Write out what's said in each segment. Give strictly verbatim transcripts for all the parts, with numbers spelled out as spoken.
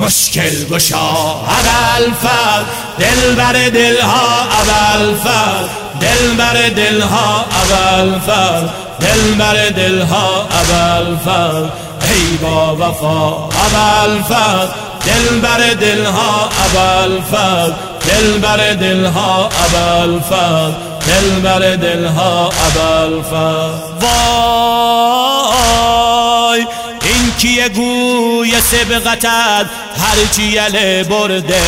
مشکل گشا ابوالفضل، دلبر دلها ابوالفضل، دلبر دلها ابوالفضل، دلبر دلها ابوالفضل، ای با وفا ابوالفضل، دلبر دلها ابوالفضل، دلبر دلها ابوالفضل، دلبر دلها ابوالفضل. وای این کیه گوی سبقتت هرچی یله برده،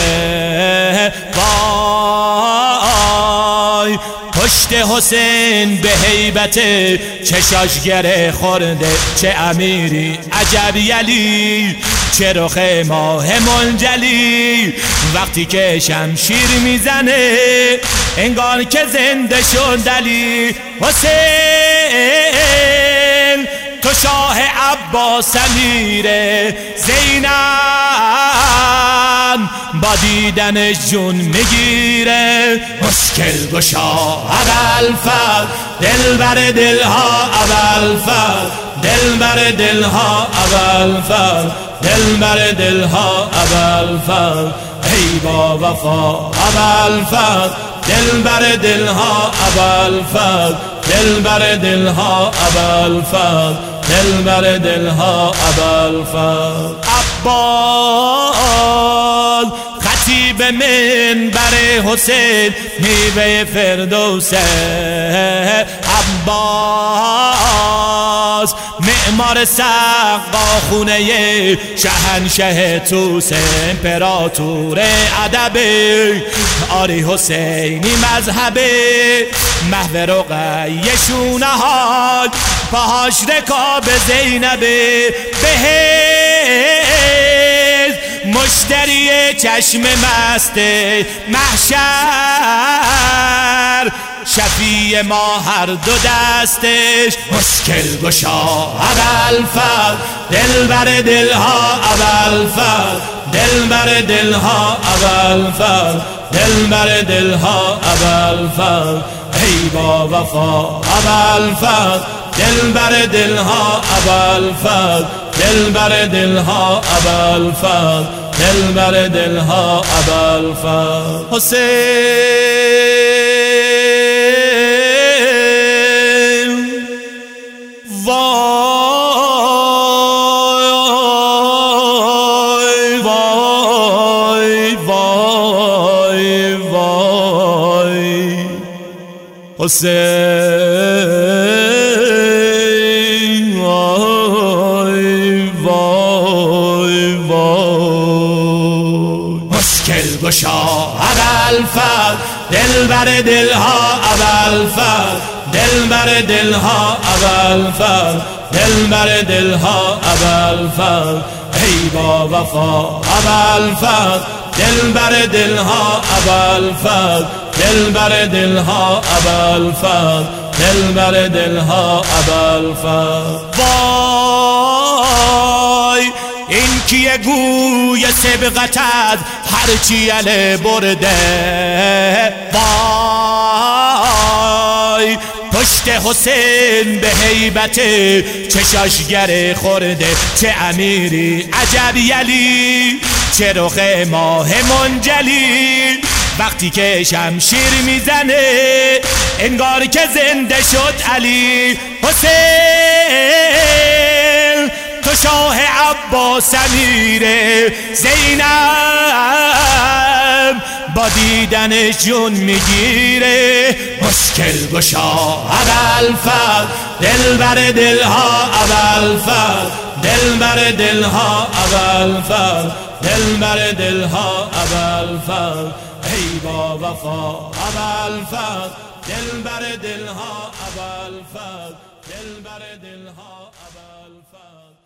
وای پشت حسین به هیبت چشاش گره خورده، چه امیری عجب یلی، چه رخ ماه منجلی، وقتی که شمشیر میزنه انگار که زنده شد علی. حسین تو شاه عباس امیر زینب، با دیدنش جون میگیره. مشکل گشا ابوالفضل، دلبر دلها ابوالفضل، دلبر دلها ابوالفضل، دلبر دلها ابوالفضل، ای با وفا ابوالفضل، دلبر دلها ابوالفضل، دلبر دلها ابوالفضل، دلبر دلها ابوالفضل. عباس خطیب منبر حسین، میوه فردوسه. عباس معمار سقا خونه شهنشه توسه، امپراتور ادب آری حسینی مذهبه، محو رقیشونه های پاهاش رکاب زینبه، بهش مشتری چشم مست محشر، شفیع ما هر دو دستش. مشکل گشا ابوالفضل، دلبر دلها ابوالفضل، دلبر دلها ابوالفضل، دلبر دلها ابوالفضل، ای با وفا ابوالفضل، دلبر دلها ابوالفضل، دلبر دلها ابوالفضل، دلبر دلها ابوالفضل. حسین وای وای وای وای حسین وای وای وای. مشکل گشا ابوالفضل، دلبر دلها ابوالفضل، دلبر دلها ابوالفضل، دلبر دلها ابوالفضل، ای با وفا ابوالفضل، دلبر دلها ابوالفضل، دلبر دلها ابوالفضل، دلبر دلها ابوالفضل. وای این کیه گوی سبقتت هرچی یله برده، وای پشت حسین به هیبت چشاش گره خورده، چه امیری عجب یلی، چه رخ ماه منجلی، وقتی که شمشیر میزنه انگار که زنده شد علی. حسین تو شاه عباس امیر زینب، با دیدنش جون میگیره. مشکل گشا ابوالفضل، دلبر دلها ابوالفضل، دلبر دلها ابوالفضل، دلبر دلها ابوالفضل، ای با وفا ابوالفضل، دلبر دلها ابوالفضل، دلبر دلها ابوالفضل.